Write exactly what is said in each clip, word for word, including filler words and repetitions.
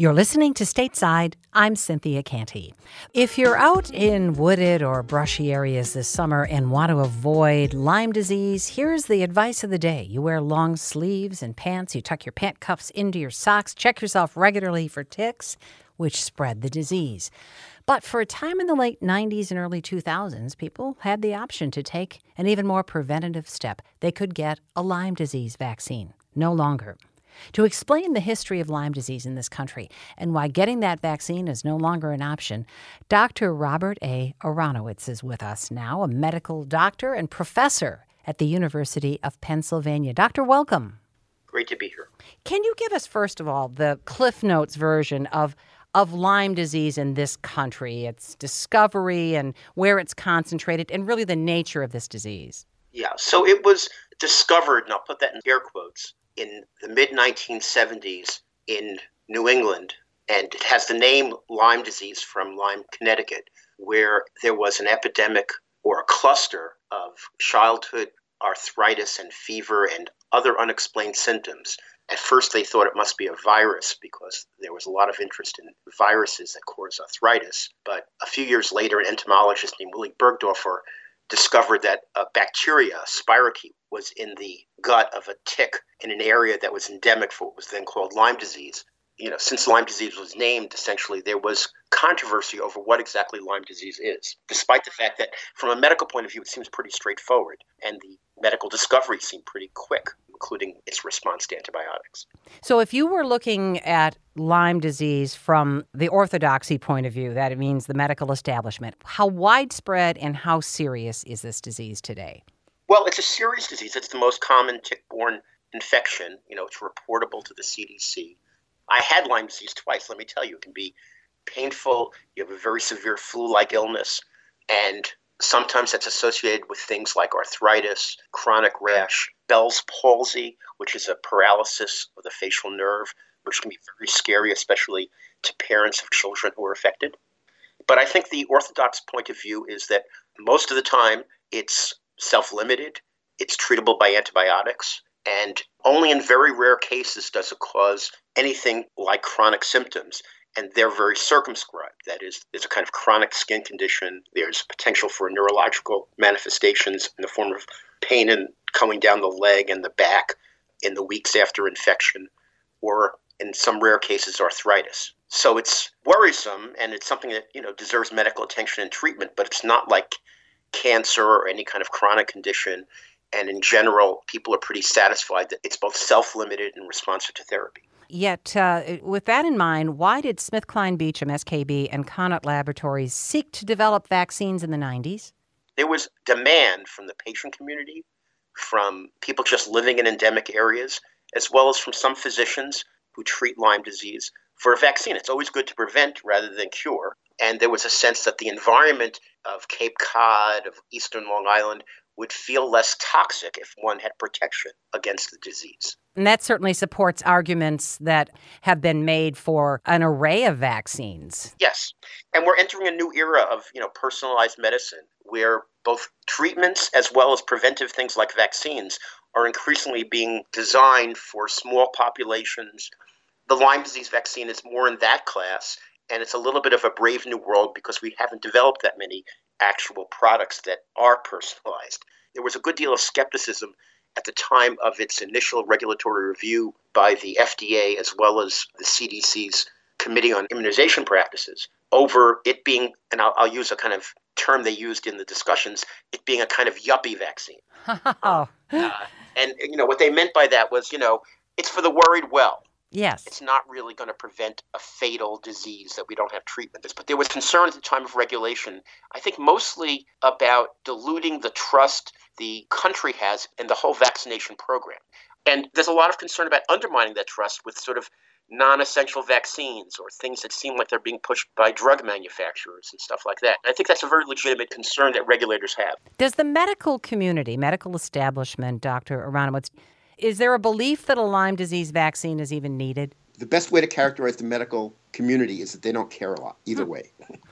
You're listening to Stateside. I'm Cynthia Canty. If you're out in wooded or brushy areas this summer and want to avoid Lyme disease, here's the advice of the day. You wear long sleeves and pants. You tuck your pant cuffs into your socks. Check yourself regularly for ticks, which spread the disease. But for a time in the late nineties and early two thousands, people had the option to take an even more preventative step. They could get a Lyme disease vaccine. No longer. To explain the history of Lyme disease in this country and why getting that vaccine is no longer an option, Doctor Robert A. Aronowitz is with us now, a medical doctor and professor at the University of Pennsylvania. Doctor, welcome. Great to be here. Can you give us, first of all, the Cliff Notes version of, of Lyme disease in this country, its discovery and where it's concentrated, and really the nature of this disease? Yeah, so it was discovered, and I'll put that in air quotes, in the mid nineteen seventies in New England, and it has the name Lyme disease from Lyme, Connecticut, where there was an epidemic or a cluster of childhood arthritis and fever and other unexplained symptoms. At first, they thought it must be a virus because there was a lot of interest in viruses that cause arthritis. But a few years later, an entomologist named Willy Bergdorfer discovered that a bacteria, a spirochete, was in the gut of a tick in an area that was endemic for what was then called Lyme disease. You know, since Lyme disease was named, essentially, there was controversy over what exactly Lyme disease is, despite the fact that from a medical point of view, it seems pretty straightforward, and the medical discovery seemed pretty quick, including its response to antibiotics. So if you were looking at Lyme disease from the orthodoxy point of view, that it means the medical establishment, how widespread and how serious is this disease today? Well, it's a serious disease. It's the most common tick-borne infection. You know, it's reportable to the C D C. I had Lyme disease twice. Let me tell you, it can be painful. You have a very severe flu-like illness, and sometimes that's associated with things like arthritis, chronic rash, Bell's palsy, which is a paralysis of the facial nerve, which can be very scary, especially to parents of children who are affected. But I think the orthodox point of view is that most of the time it's self-limited, it's treatable by antibiotics, and only in very rare cases does it cause anything like chronic symptoms. And they're very circumscribed. That is, there's a kind of chronic skin condition. There's potential for neurological manifestations in the form of pain and coming down the leg and the back in the weeks after infection, or in some rare cases, arthritis. So it's worrisome, and it's something that, you know, deserves medical attention and treatment, but it's not like cancer or any kind of chronic condition. And in general, people are pretty satisfied that it's both self-limited and responsive to therapy. Yet, uh, with that in mind, why did SmithKline Beecham, S K B, and Connaught Laboratories seek to develop vaccines in the nineties? There was demand from the patient community, from people just living in endemic areas, as well as from some physicians who treat Lyme disease for a vaccine. It's always good to prevent rather than cure. And there was a sense that the environment of Cape Cod, of Eastern Long Island, would feel less toxic if one had protection against the disease. And that certainly supports arguments that have been made for an array of vaccines. Yes. And we're entering a new era of, you know, personalized medicine, where both treatments as well as preventive things like vaccines are increasingly being designed for small populations. The Lyme disease vaccine is more in that class, and it's a little bit of a brave new world because we haven't developed that many actual products that are personalized. There was a good deal of skepticism at the time of its initial regulatory review by the F D A as well as the C D C's Committee on Immunization Practices over it being, and I'll, I'll use a kind of term they used in the discussions, it being a kind of yuppie vaccine. Oh. uh, and, you know, what they meant by that was, you know, it's for the worried well. Yes. It's not really going to prevent a fatal disease that we don't have treatment for. But there was concern at the time of regulation, I think mostly about diluting the trust the country has in the whole vaccination program. And there's a lot of concern about undermining that trust with sort of non-essential vaccines or things that seem like they're being pushed by drug manufacturers and stuff like that. And I think that's a very legitimate concern that regulators have. Does the medical community, medical establishment, Doctor Aronowitz, is there a belief that a Lyme disease vaccine is even needed? The best way to characterize the medical community is that they don't care a lot either way.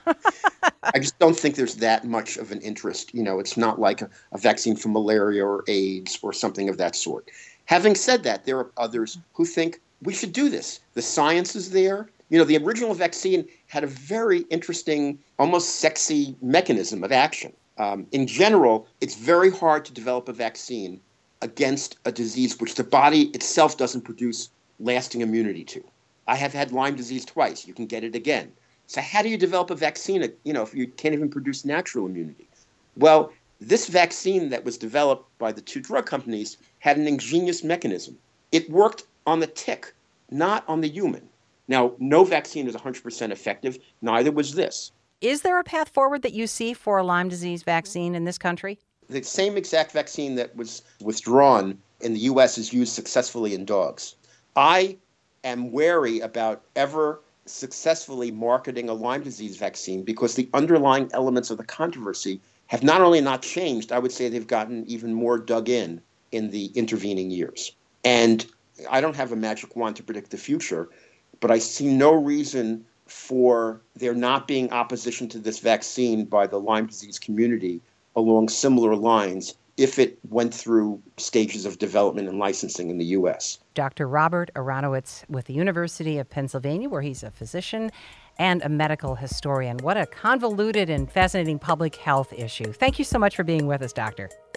I just don't think there's that much of an interest. You know, it's not like a, a vaccine for malaria or AIDS or something of that sort. Having said that, there are others who think we should do this. The science is there. You know, the original vaccine had a very interesting, almost sexy mechanism of action. Um, in general, it's very hard to develop a vaccine against a disease which the body itself doesn't produce lasting immunity to. I have had Lyme disease twice. You can get it again. So how do you develop a vaccine, you know, if you can't even produce natural immunity? Well, this vaccine that was developed by the two drug companies had an ingenious mechanism. It worked on the tick, not on the human. Now, no vaccine is one hundred percent effective. Neither was this. Is there a path forward that you see for a Lyme disease vaccine in this country? The same exact vaccine that was withdrawn in the U S is used successfully in dogs. I am wary about ever successfully marketing a Lyme disease vaccine because the underlying elements of the controversy have not only not changed, I would say they've gotten even more dug in in the intervening years. And I don't have a magic wand to predict the future, but I see no reason for there not being opposition to this vaccine by the Lyme disease community along similar lines if it went through stages of development and licensing in the U S. Doctor Robert Aronowitz with the University of Pennsylvania, where he's a physician and a medical historian. What a convoluted and fascinating public health issue. Thank you so much for being with us, Doctor.